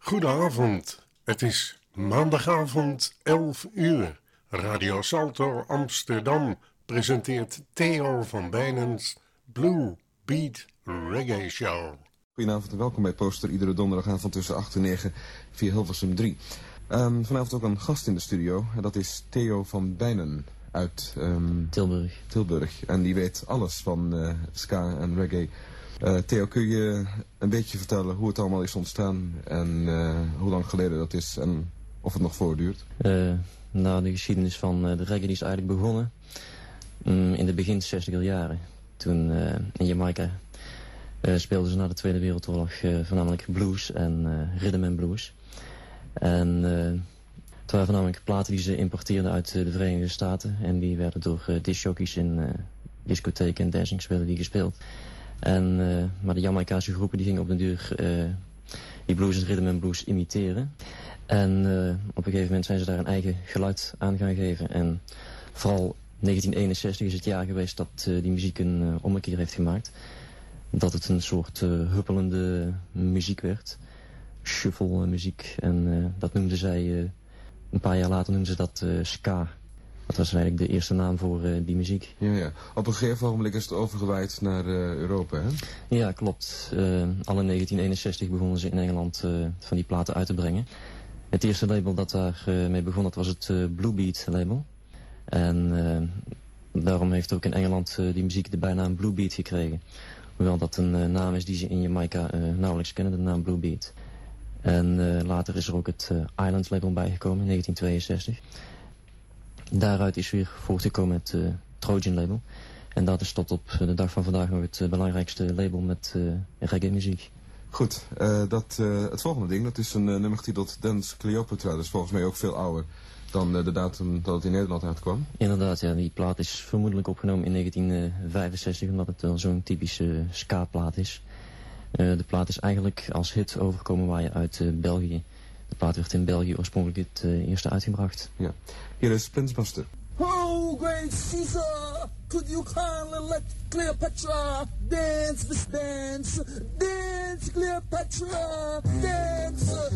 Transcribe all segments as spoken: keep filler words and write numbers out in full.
Goedenavond, het is maandagavond elf uur. Radio Salto Amsterdam presenteert Theo van Bijnens Blue Beat Reggae Show. Goedenavond en welkom bij Poster, iedere donderdagavond tussen acht en negen via Hilversum drie. Um, vanavond ook een gast in de studio, en dat is Theo van Bijnen uit um, Tilburg. Tilburg. En die weet alles van uh, ska en reggae. Uh, Theo, kun je een beetje vertellen hoe het allemaal is ontstaan en uh, hoe lang geleden dat is en of het nog voortduurt? Uh, nou, de geschiedenis van uh, de reggae die is eigenlijk begonnen um, in de begin zestiger jaren. Toen uh, in Jamaica uh, speelden ze na de Tweede Wereldoorlog uh, voornamelijk blues en uh, rhythm and blues. En uh, het waren voornamelijk platen die ze importeerden uit uh, de Verenigde Staten. En die werden door uh, discjockeys in uh, discotheken en dancings werden die gespeeld. En, uh, maar de Jamaicaanse groepen die gingen op den duur uh, die blues en rhythm and blues imiteren. En uh, op een gegeven moment zijn ze daar een eigen geluid aan gaan geven. En vooral negentien eenenzestig is het jaar geweest dat uh, die muziek een uh, ommekeer heeft gemaakt. Dat het een soort uh, huppelende muziek werd. Shuffle muziek. En uh, dat noemden zij, uh, een paar jaar later noemden ze dat uh, ska. Dat was eigenlijk de eerste naam voor uh, die muziek. Ja, ja. Op een gegeven moment is het overgewaaid naar uh, Europa, hè? Ja, klopt. Uh, al in negentien eenenzestig begonnen ze in Engeland uh, van die platen uit te brengen. Het eerste label dat daar uh, mee begon, dat was het uh, Blue Beat label. En uh, daarom heeft ook in Engeland uh, die muziek de bijnaam Blue Beat gekregen. Hoewel dat een uh, naam is die ze in Jamaica uh, nauwelijks kennen, de naam Blue Beat. En uh, later is er ook het uh, Island label bijgekomen in negentien tweeënzestig. Daaruit is weer voortgekomen het uh, Trojan label. En dat is tot op de dag van vandaag nog het uh, belangrijkste label met uh, reggae muziek. Goed, uh, dat, uh, het volgende ding, dat is een uh, nummer getiteld Dance Cleopatra. Dat is volgens mij ook veel ouder dan uh, de datum dat het in Nederland uitkwam. Inderdaad, ja. Die plaat is vermoedelijk opgenomen in negentien vijfenzestig, omdat het wel zo'n typische ska-plaat is. Uh, de plaat is eigenlijk als hit overgekomen waar je uit uh, België. De plaat werd in België oorspronkelijk het uh, eerste uitgebracht. Ja. Hier is Prince Buster. Oh, great Caesar, could you kindly let Cleopatra dance this dance? Dance, Cleopatra, dance,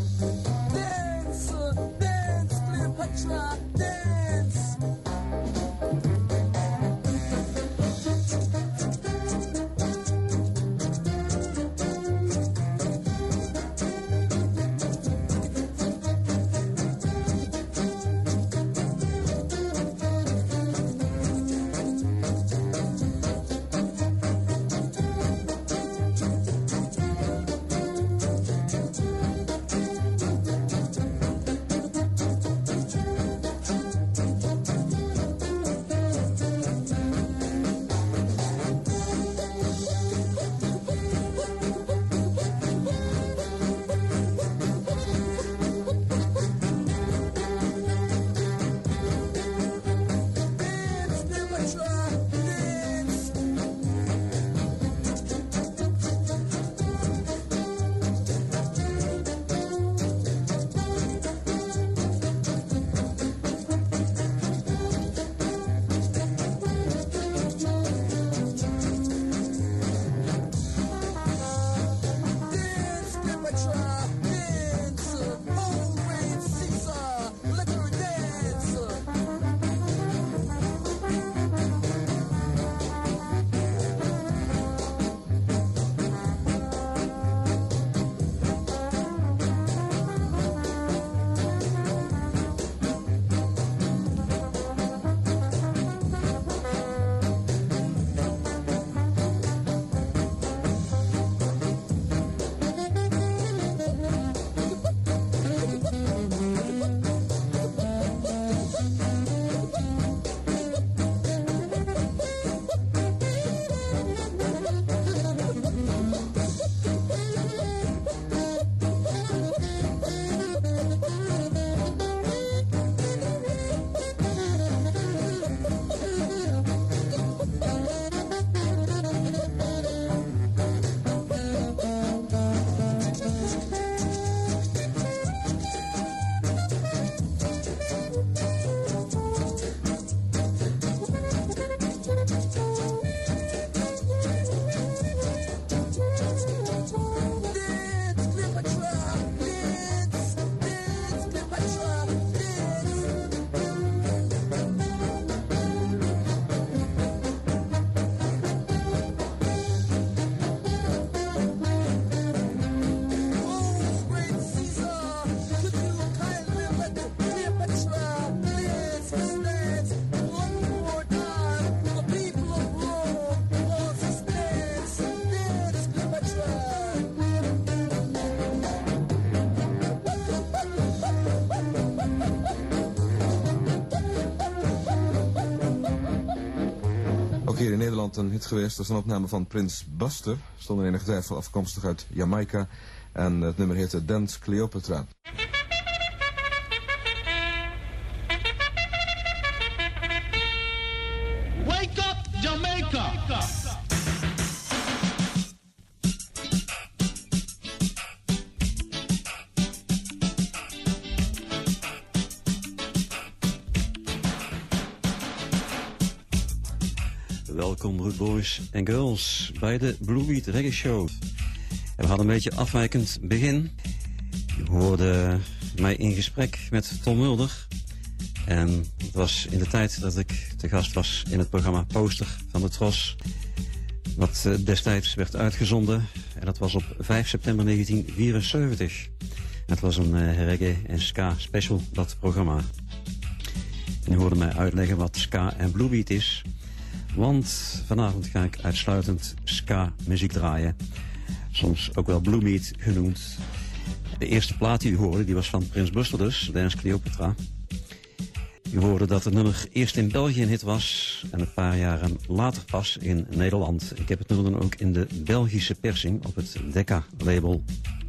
dance, dance, Cleopatra, dance. keer in Nederland een hit geweest. Dat is een opname van Prins Buster. Zonder enige twijfel afkomstig uit Jamaica. En het nummer heette Dance Cleopatra. Wake up, Jamaica! Welkom, Rude Boys en Girls, bij de Blue Beat Reggae Show. En we hadden een beetje een afwijkend begin. Je hoorde mij in gesprek met Tom Mulder. En het was in de tijd dat ik te gast was in het programma Poster van de Tros. Wat destijds werd uitgezonden. En dat was op vijf september negentien vierenzeventig. Het was een uh, reggae en ska special, dat programma. En je hoorde mij uitleggen wat ska en Blue Beat is. Want vanavond ga ik uitsluitend ska muziek draaien. Soms ook wel Blue Beat genoemd. De eerste plaat die u hoorde, die was van Prins Buster dus, Dance Cleopatra. U hoorde dat het nummer eerst in België een hit was en een paar jaren later pas in Nederland. Ik heb het nummer dan ook in de Belgische persing op het Decca-label.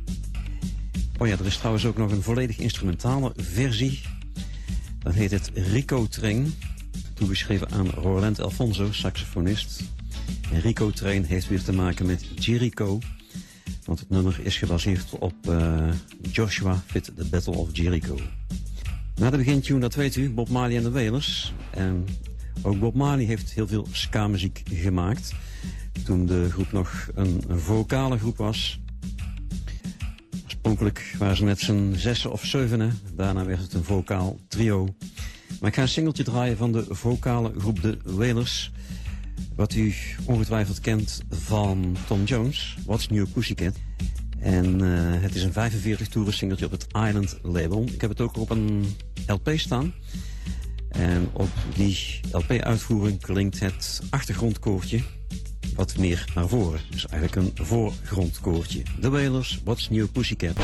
Oh ja, er is trouwens ook nog een volledig instrumentale versie. Dan heet het Rico Train, toegeschreven aan Roland Alfonso, saxofonist. En Rico Train heeft weer te maken met Jericho, want het nummer is gebaseerd op uh, Joshua Fit the Battle of Jericho. Na de begintune, dat weet u, Bob Marley en de Wailers. En ook Bob Marley heeft heel veel ska-muziek gemaakt. Toen de groep nog een, een vocale groep was. Oorspronkelijk waren ze met z'n zessen of zevenen. Daarna werd het een vocaal trio. Maar ik ga een singeltje draaien van de vocale groep de Wailers. Wat u ongetwijfeld kent van Tom Jones, What's New Pussycat. En uh, het is een vijfenveertig toeren singeltje op het Island label. Ik heb het ook op een L P staan. En op die L P-uitvoering klinkt het achtergrondkoortje wat meer naar voren. Dus eigenlijk een voorgrondkoortje. The Wailers, What's New Pussycat.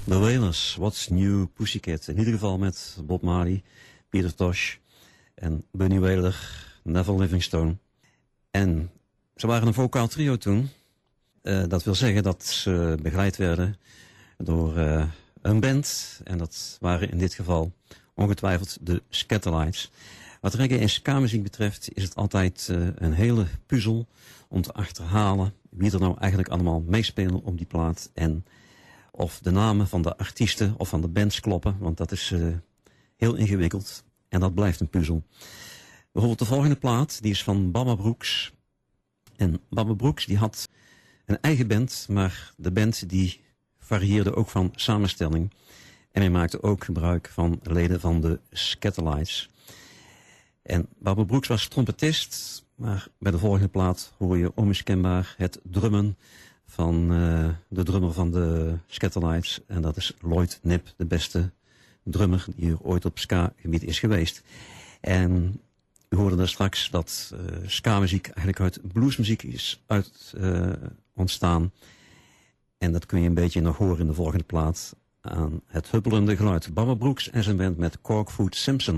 The Wailers, What's New Pussycat. In ieder geval met Bob Marley, Peter Tosh en Bunny Wailer, Neville Livingstone. En ze waren een vocaal trio toen. Uh, dat wil zeggen dat ze begeleid werden door uh, een band. En dat waren in dit geval ongetwijfeld de Scatterlights. Wat reggae en ska-muziek betreft is het altijd uh, een hele puzzel om te achterhalen wie er nou eigenlijk allemaal meespelen op die plaat. En of de namen van de artiesten of van de bands kloppen, want dat is uh, heel ingewikkeld. En dat blijft een puzzel. Bijvoorbeeld de volgende plaat, die is van Baba Brooks. En Baba Brooks die had een eigen band, maar de band die varieerde ook van samenstelling. En hij maakte ook gebruik van leden van de Scatterlights. En Baba Brooks was trompetist, maar bij de volgende plaat hoor je onmiskenbaar het drummen van uh, de drummer van de Scatterlights. En dat is Lloyd Knibb, de beste drummer die er ooit op ska-gebied is geweest. En u hoorde daar straks dat uh, ska-muziek eigenlijk uit bluesmuziek is uit, uh, ontstaan. En dat kun je een beetje nog horen in de volgende plaat aan het huppelende geluid. Baba Brooks en zijn band met Corkfoot Simpson.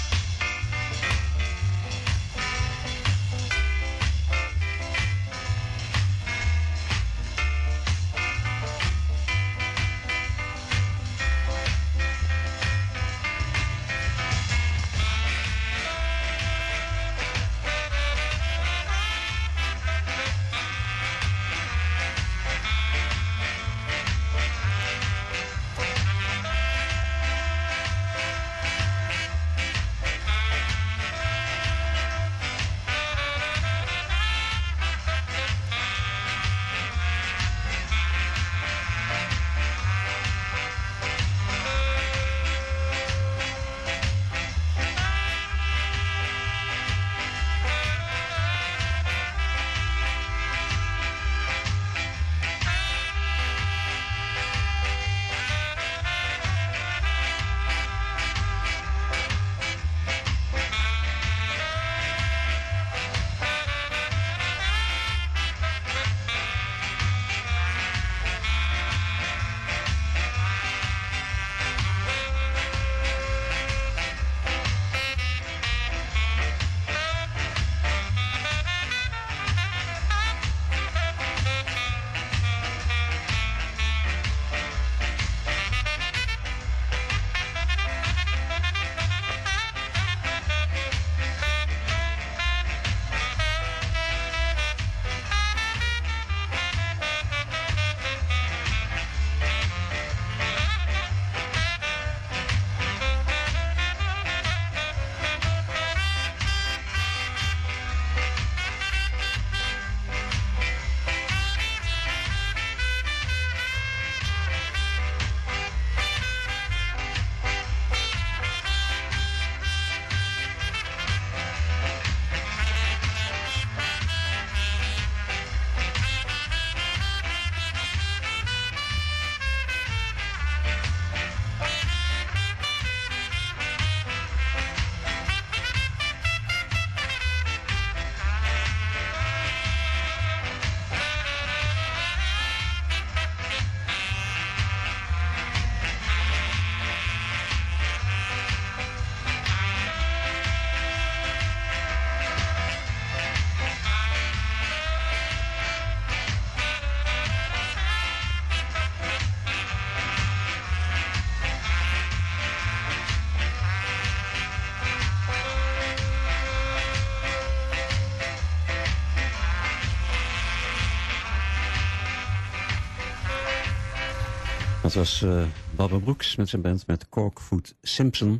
Dat was uh, Baba Brooks met zijn band met Corkfoot Simpson.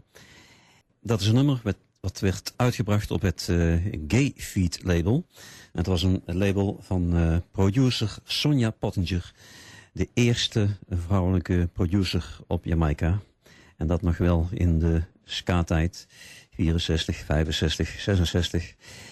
Dat is een nummer wat, wat werd uitgebracht op het uh, Gay Feed label. En het was een label van uh, producer Sonja Pottinger. De eerste vrouwelijke producer op Jamaica. En dat nog wel in de ska-tijd. vierenzestig, vijfenzestig, zesenzestig.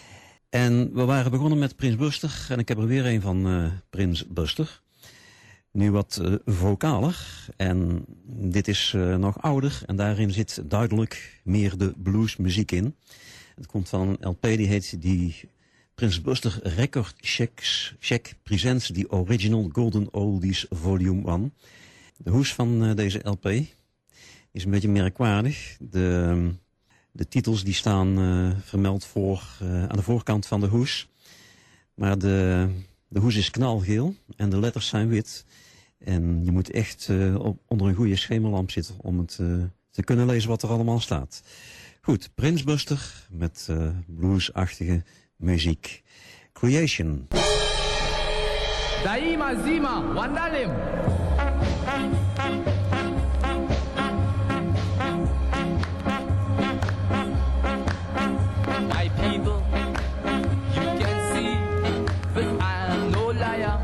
En we waren begonnen met Prins Buster. En ik heb er weer een van uh, Prins Buster. Nu wat uh, vocaler. En dit is uh, nog ouder. En daarin zit duidelijk meer de bluesmuziek in. Het komt van een L P die heet die Prins Buster Record Checks, Check Presents the Original Golden Oldies Volume one. De hoes van uh, deze L P is een beetje merkwaardig. De, de titels die staan uh, vermeld voor, uh, aan de voorkant van de hoes. Maar de, de hoes is knalgeel en de letters zijn wit. En je moet echt uh, op, onder een goede schemerlamp zitten om het uh, te kunnen lezen wat er allemaal staat. Goed, Prince Buster met uh, bluesachtige muziek. Creation. Daima Zima, Wandalim. My people, you can see that I'm no liar.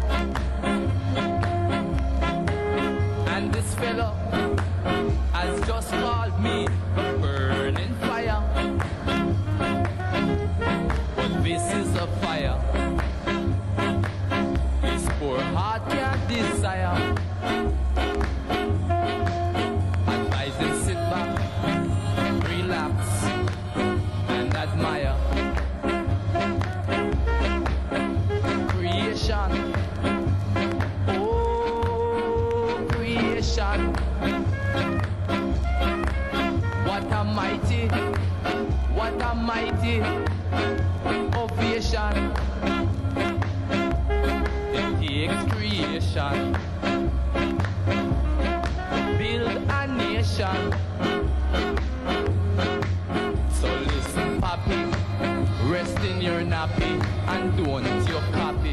And this fellow has just called me a burning fire. But this is a fire his poor heart can't desire. Advise him sit back, relax, and admire. Creation, oh creation. What a mighty, what a mighty ovation. It takes creation, build a nation. So listen, papi, rest in your nappy and don't you copy.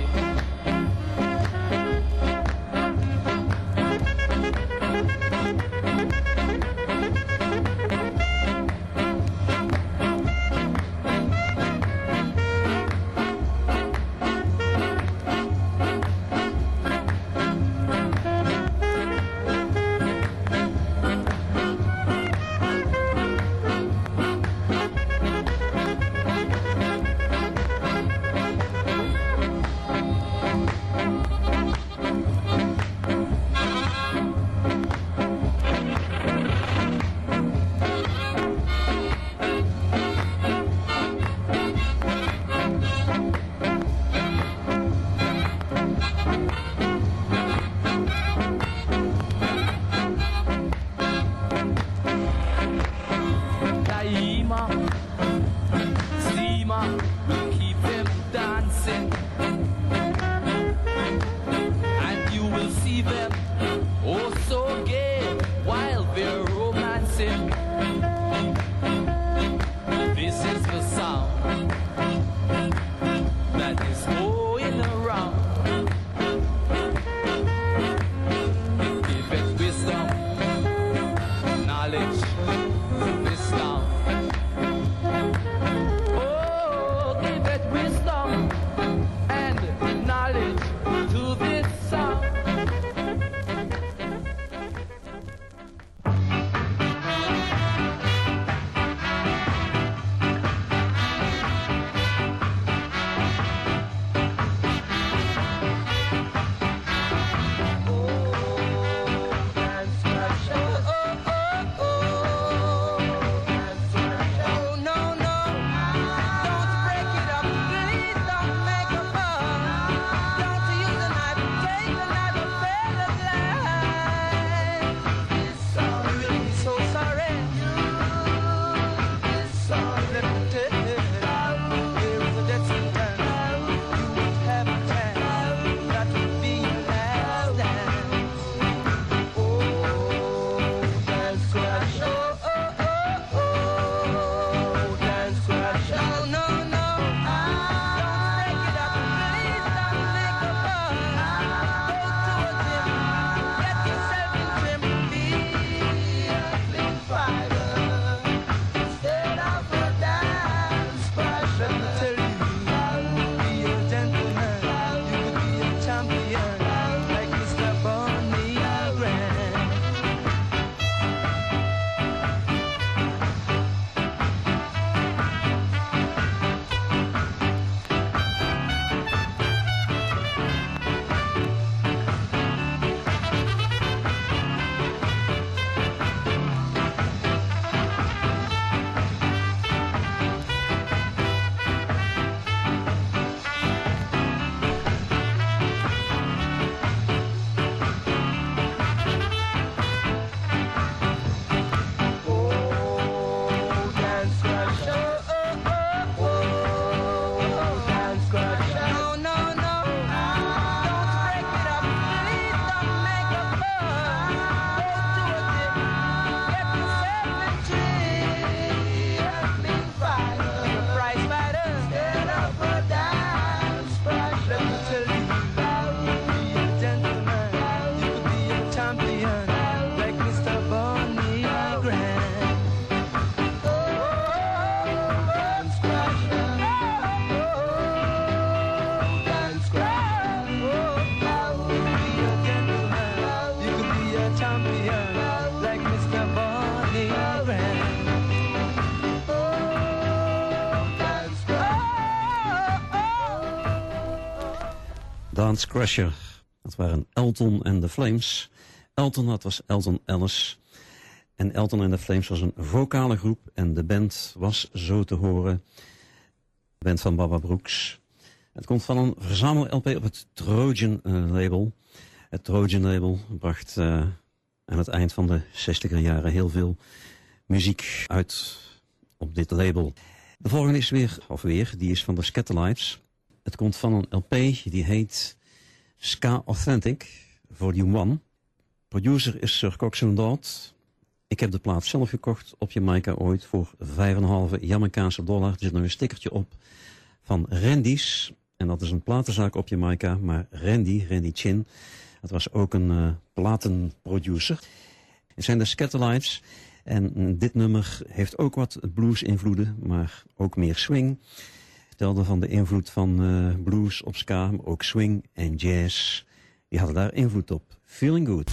Dance Crusher. Dat waren Elton en The Flames. Elton, dat was Elton Ellis. En Elton en The Flames was een vocale groep. En de band was zo te horen. De band van Baba Brooks. Het komt van een verzamel-L P op het Trojan uh, label. Het Trojan label bracht uh, aan het eind van de zestiger jaren heel veel muziek uit op dit label. De volgende is weer, of weer, die is van de Scatterlights. Het komt van een L P die heet Ska Authentic, Volume één. Producer is Sir Coxsone Dodd. Ik heb de plaat zelf gekocht op Jamaica ooit voor vijf komma vijf Jamaicaanse dollar. Er zit nog een stickertje op van Randy's. En dat is een platenzaak op Jamaica, maar Randy, Randy Chin, dat was ook een uh, platenproducer. Het zijn de Scatterlights. En dit nummer heeft ook wat blues-invloeden, maar ook meer swing. Vertelde van de invloed van uh, blues op ska, maar ook swing en jazz. Die hadden daar invloed op. Feeling Good.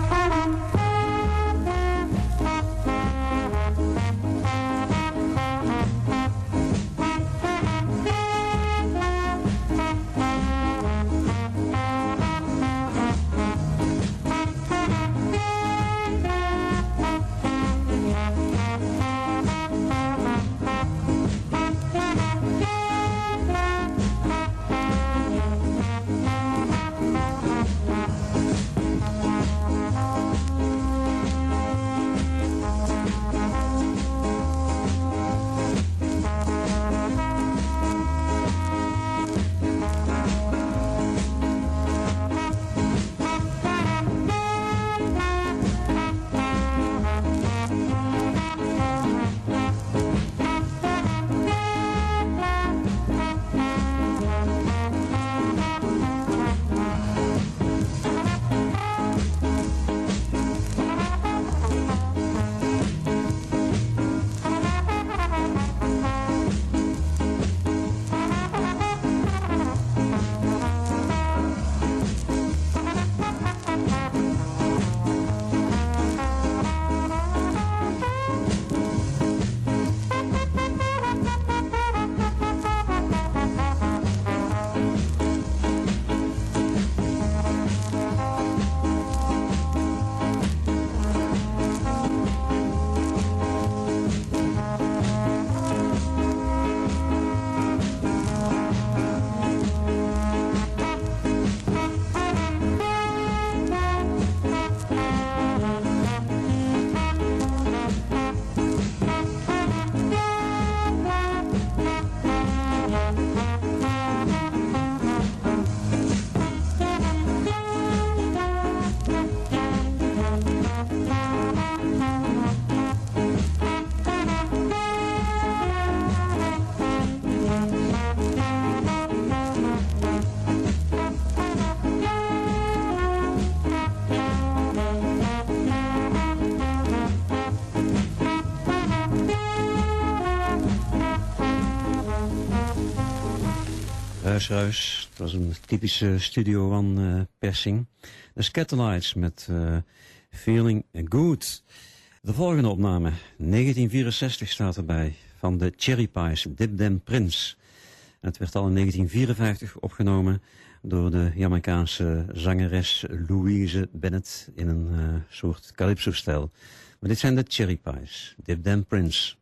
Ruis, ruis. Het was een typische Studio One uh, persing. De Scatterlights met uh, Feeling Good. De volgende opname, negentien vierenzestig staat erbij, van de Cherry Pies, Dip Dem Prince. En het werd al in negentien vierenvijftig opgenomen door de Jamaicaanse zangeres Louise Bennett in een uh, soort calypso-stijl. Maar dit zijn de Cherry Pies, Dip Dem Prince.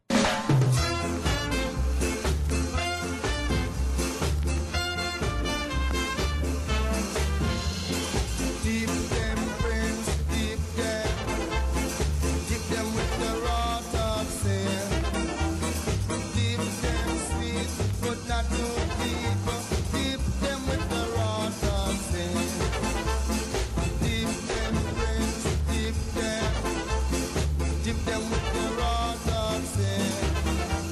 Dip them with the raw dog, say.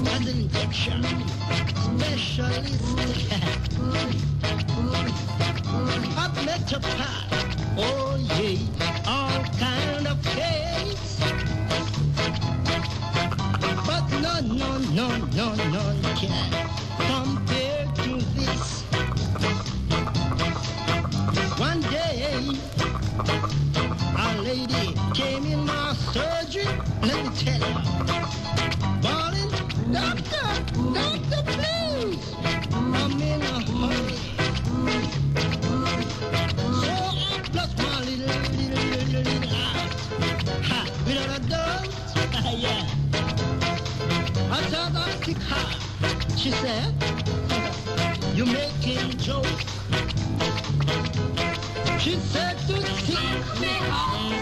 and injection specialist of Metapod. Oh yeah, all kind of case. But no, no, no, no, no, can't compare to this. One day, a lady came in my surgery, let me tell you, bawling, doctor, doctor, please, I'm in a hurry. So I plus my little, little, little, little eye, ha, without a doubt, yeah. I thought I'd kick her. She said, you're making jokes. She said to take me home.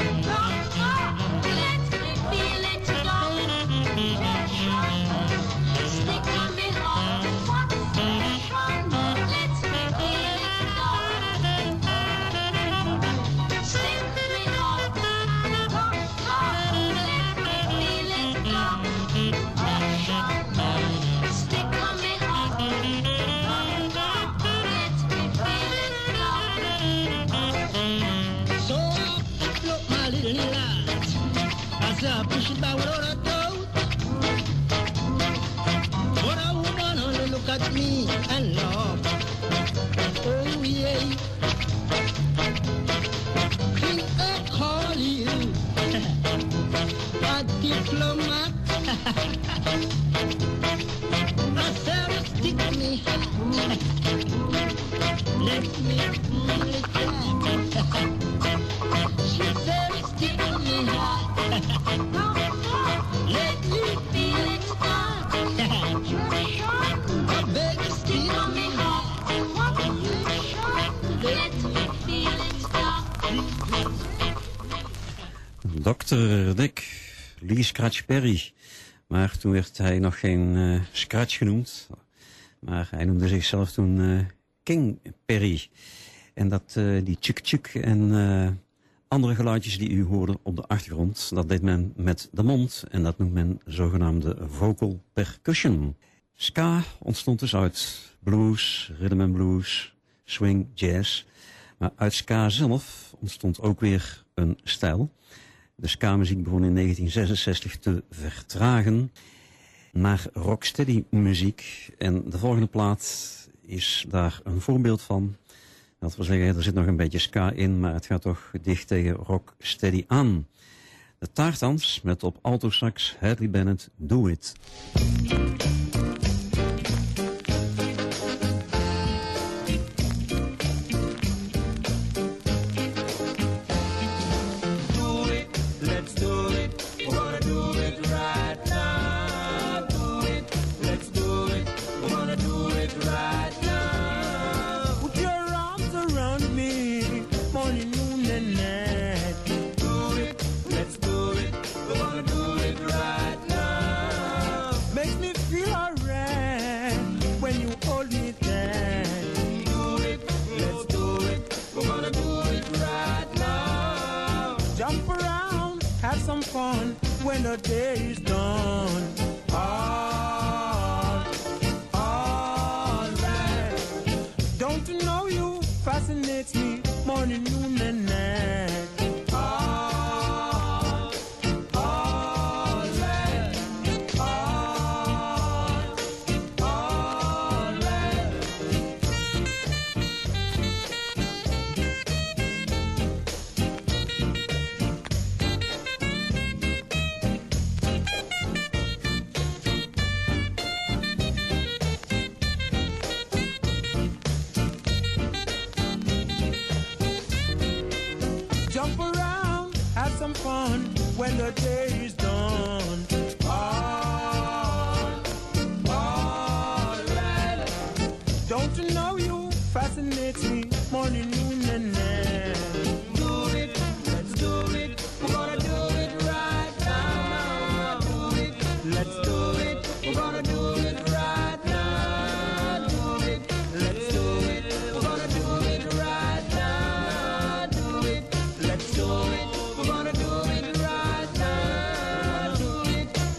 Let me feel it go. Stick on me home. Let me feel it go. Stick me home. Let me feel it go. Stick on me home. So I float my little light. I said I push it back without a doubt. But a woman only look at me and laugh. Oh yeah. Think I call you a diplomat. I said stick me. Let me feel it back. She said stick me hot. Let me feel it back. I beg you stick me hot. Let me feel it back. dokter Dick, Lee Scratch Perry. Maar toen werd hij nog geen uh, Scratch genoemd. Maar hij noemde zichzelf toen uh, King Perry. En dat, uh, die tjuk-tjuk en uh, andere geluidjes die u hoorde op de achtergrond, dat deed men met de mond. En dat noemt men zogenaamde vocal percussion. Ska ontstond dus uit blues, rhythm and blues, swing, jazz. Maar uit ska zelf ontstond ook weer een stijl. De ska-muziek begon in negentien zesenzestig te vertragen naar rocksteady muziek. En de volgende plaat is daar een voorbeeld van. Dat wil zeggen, er zit nog een beetje ska in, maar het gaat toch dicht tegen rocksteady aan. De Taartans met op altosax Hadley Bennett, Do It. When the day is done, all, all right. Don't you know you fascinate me morning, noon, and night? All, all right, all, all right. When the day is done, all, all right. Don't you know you fascinate me morning, noon, and night? Do it, let's do it. We're gonna do it right now. Do it, let's do it. We're gonna do it right now. Do it, let's do it. We're gonna do it right now. Do it, let's do it. We're gonna do it right now.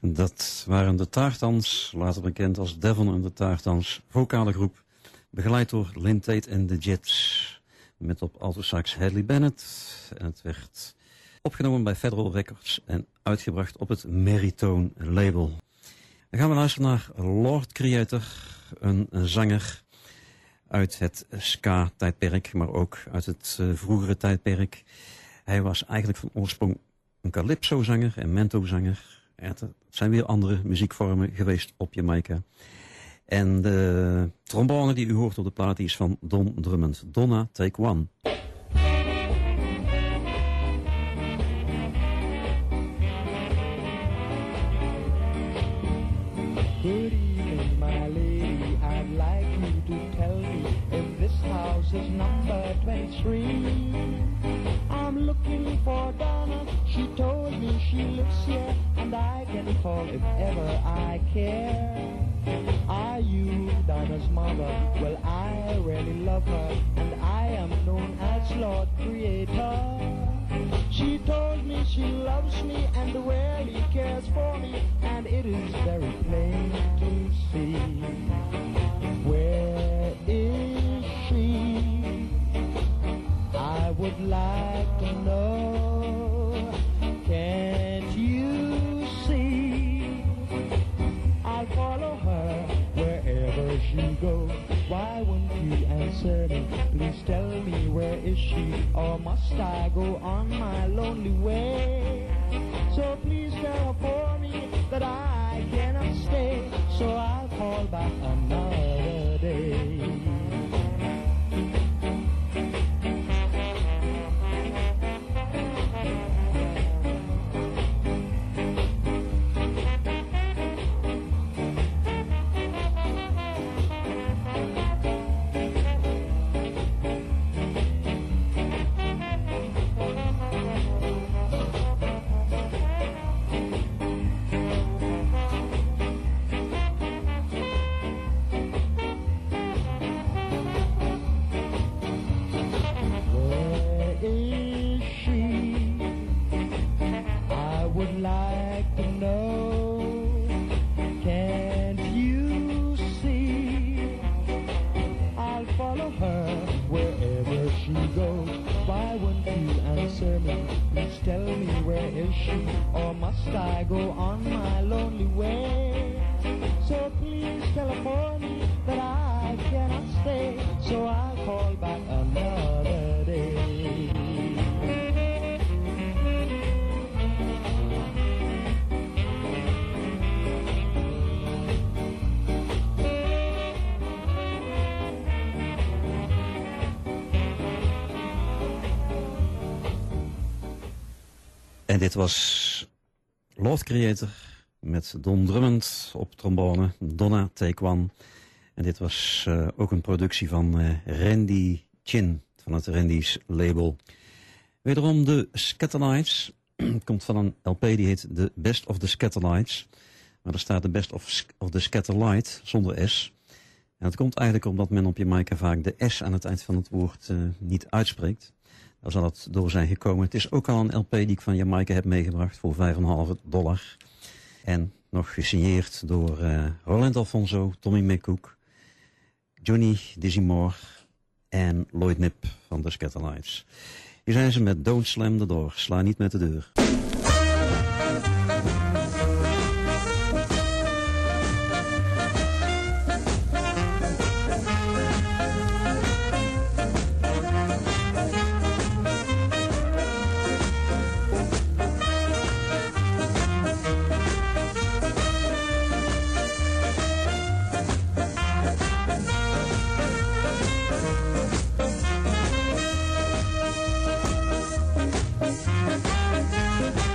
Dat waren de Tartans, later bekend als Devon en de Tartans, vocale groep, begeleid door Lynn Tate en de Jets, met op altosax Hadley Bennett. En het werd opgenomen bij Federal Records en uitgebracht op het Merritone label. Dan gaan we luisteren naar Lord Creator, een, een zanger uit het ska-tijdperk, maar ook uit het uh, vroegere tijdperk. Hij was eigenlijk van oorsprong een calypso-zanger en mento-zanger. Het zijn weer andere muziekvormen geweest op Jamaica. En de trombone die u hoort op de plaat die is van Don Drummond. Donna, take one. Good evening, my lady. I'd like you to tell me if this house is number twenty-three. I'm looking for Donna. She told me she lives here, and I can call if ever I care. Are you Donna's mother? Well, I really love her, and I am known as Lord Creator. She told me she loves me and really cares for me, and it is very plain to see. Where is she? I would like to know. Can't you see? I'll follow her wherever she goes. Why won't you answer me? Please tell me, where is she? Or must I go on my lonely way? So please tell her for me that I cannot stay. So I'll call back another day. Tell me, where is she? Or must I go on my lonely way? So please tell her for me that I cannot stay. So I'll call back another day. En dit was Lord Creator met Don Drummond op trombone, Donna, take one. En dit was uh, ook een productie van uh, Randy Chin, van het Randy's label. Wederom de Scatterlights, komt van een L P die heet The Best of the Scatterlights. Maar er staat The Best of, of the Scatterlight zonder S. En dat komt eigenlijk omdat men op Jamaica vaak de S aan het eind van het woord uh, niet uitspreekt. Daar zal het door zijn gekomen. Het is ook al een L P die ik van Jamaica heb meegebracht voor vijf komma vijf dollar. En nog gesigneerd door uh, Roland Alfonso, Tommy McCook, Johnny Dizzy Moore en Lloyd Knipp van de Scatterlights. Hier zijn ze met Don't Slam the Door, sla niet met de deur. We'll be right back.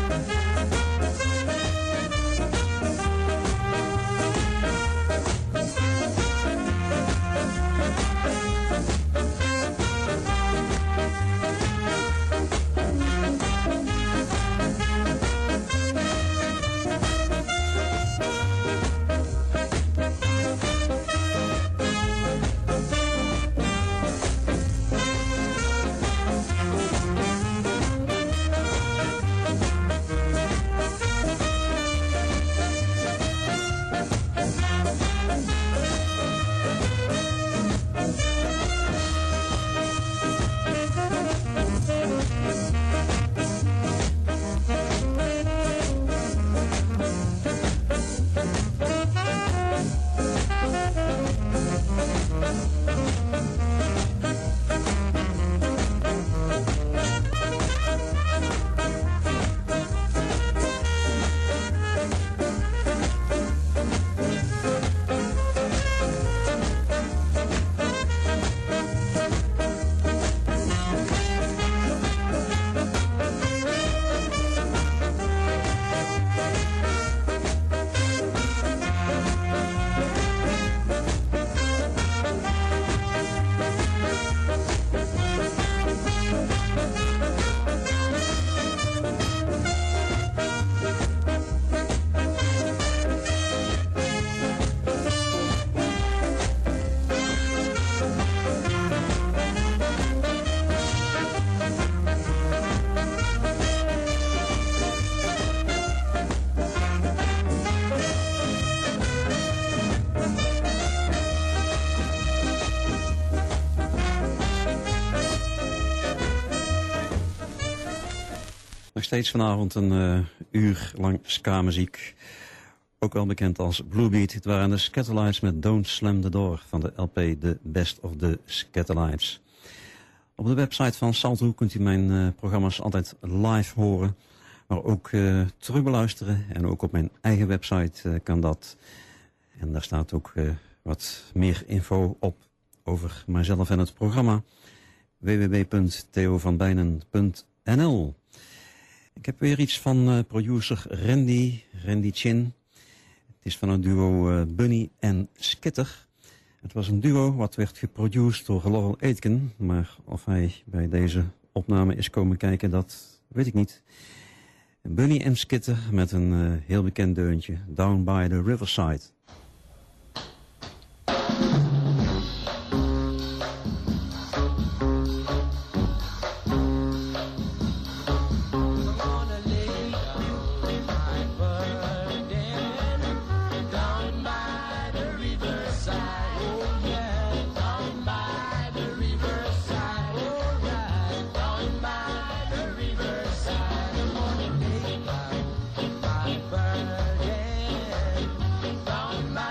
nog steeds vanavond een uh, uur lang ska-muziek. Ook wel bekend als Bluebeat. Het waren de Skatalites met Don't Slam the Door van de L P The Best of the Skatalites. Op de website van Salto kunt u mijn uh, programma's altijd live horen. Maar ook uh, terugbeluisteren. En ook op mijn eigen website uh, kan dat. En daar staat ook uh, wat meer info op over mijzelf en het programma. w w w punt theo van bijnen punt n l. Ik heb weer iets van uh, producer Randy, Randy Chin. Het is van het duo uh, Bunny en Skitter. Het was een duo wat werd geproduceerd door Laurel Aitken. Maar of hij bij deze opname is komen kijken, dat weet ik niet. Bunny en Skitter met een uh, heel bekend deuntje. Down by the Riverside. Down by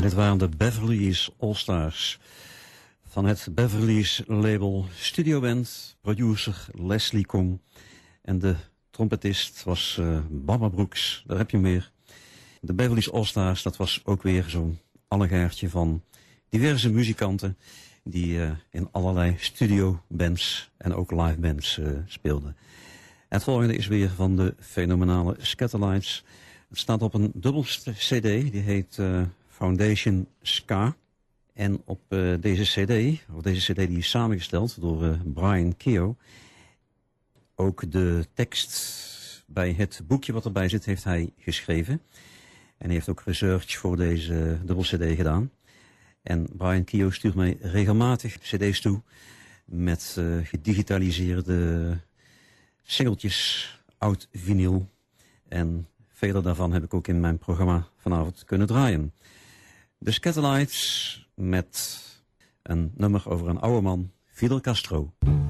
dit waren de Beverly's All-Stars. Van het Beverly's label Studioband, producer Leslie Kong. En de trompetist was uh, Baba Brooks, daar heb je hem weer. De Beverly's All-Stars, dat was ook weer zo'n allegaartje van diverse muzikanten die uh, in allerlei studiobands en ook livebands uh, speelden. Het volgende is weer van de fenomenale Skatalites. Het staat op een dubbel cd, die heet uh, Foundation Ska. En op uh, deze cd, of deze cd die is samengesteld door uh, Brian Keogh. Ook de tekst bij het boekje wat erbij zit, heeft hij geschreven. En hij heeft ook research voor deze dubbel cd gedaan. En Brian Keogh stuurt mij regelmatig cd's toe met uh, gedigitaliseerde singeltjes, oud vinyl. En vele daarvan heb ik ook in mijn programma vanavond kunnen draaien. De Skatalites met een nummer over een oude man, Fidel Castro.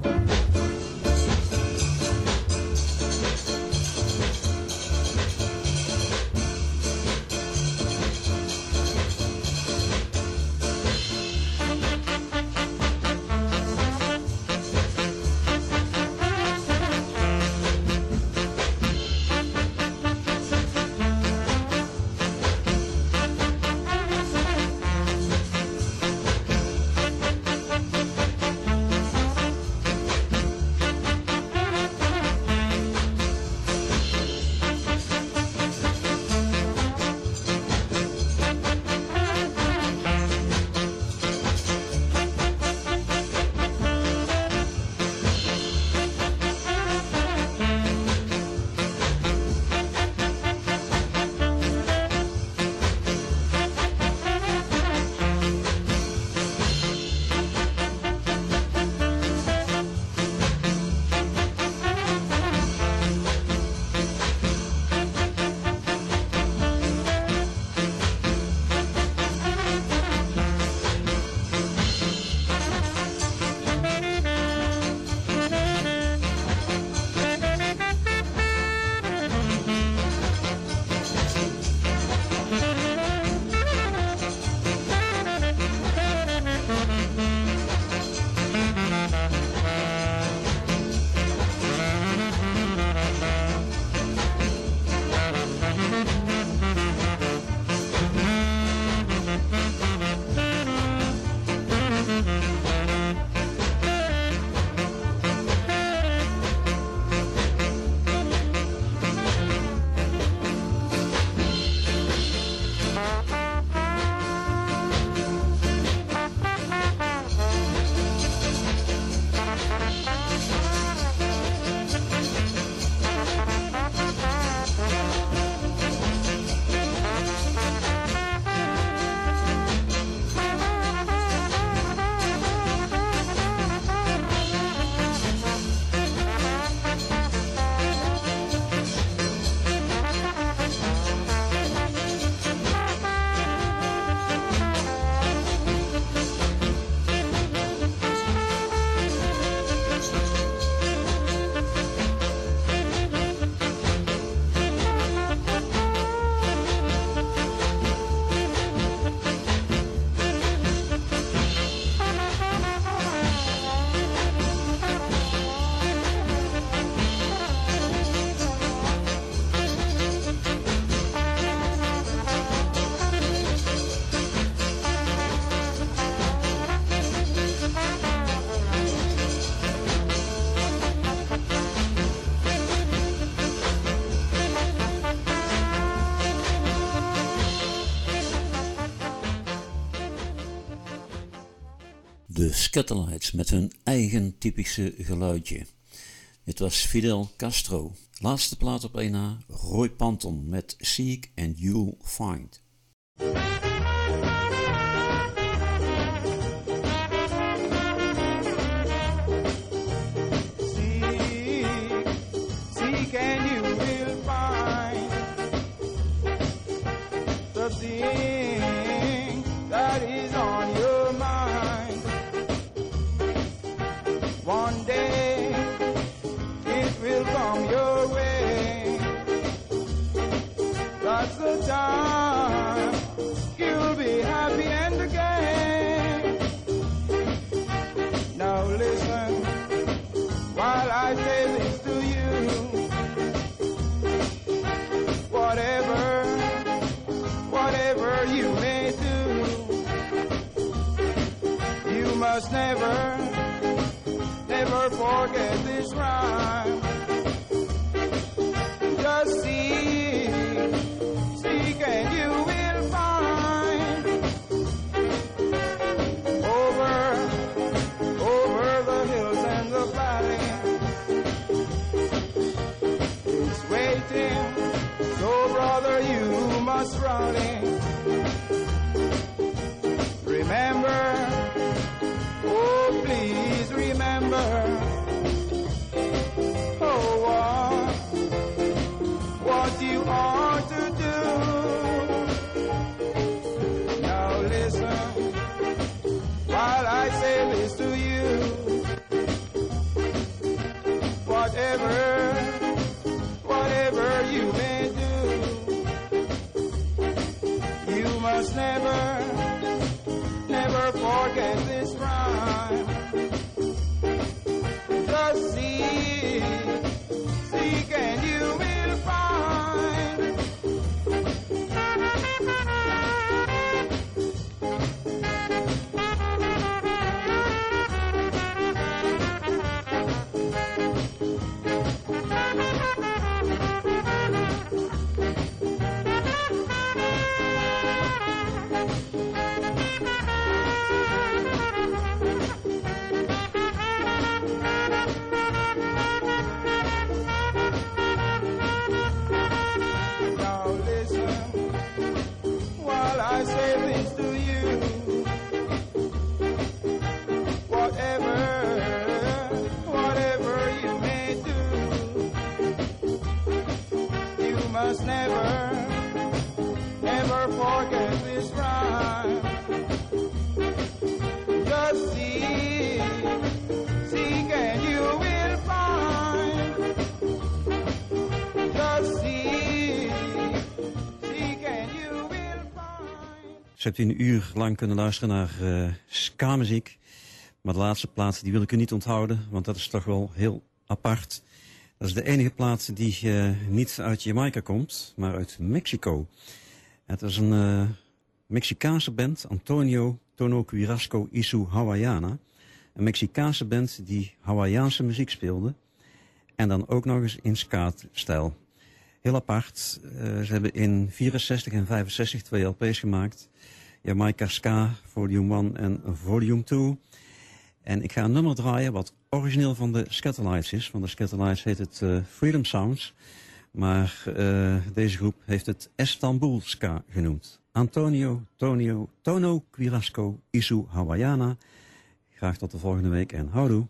De Skatalites met hun eigen typische geluidje. Dit was Fidel Castro. Laatste plaat op één na, Roy Panton met Seek and You'll Find. Time must never, never forget this rhyme. Just seek, seek and you will find. Over, over the hills and the valley, it's waiting. So brother, you must rally. Remember, oh please remember, oh what, what you ought to do. Now listen, while I say this to you. Whatever, whatever you may do, you must never, never forget this rhyme. Just seek, seek and you will find. Je hebt een uur lang kunnen luisteren naar uh, ska-muziek. Maar de laatste plaat die wil ik u niet onthouden, want dat is toch wel heel apart. Dat is de enige plaat die uh, niet uit Jamaica komt, maar uit Mexico. Het is een uh, Mexicaanse band, Antonio Tono Quirasco y su Hawaiana. Een Mexicaanse band die Hawaiiaanse muziek speelde. En dan ook nog eens in ska-stijl. Heel apart. Uh, ze hebben in vierenzestig en vijfenzestig twee L P's gemaakt. Jamaica Ska, Volume één en Volume twee. En ik ga een nummer draaien wat origineel van de Skatalites is. Van de Skatalites heet het uh, Freedom Sounds. Maar uh, deze groep heeft het Istanbul Ska genoemd. Antonio Tonio Tono Quirasco y su Hawaiana. Graag tot de volgende week en houdoe.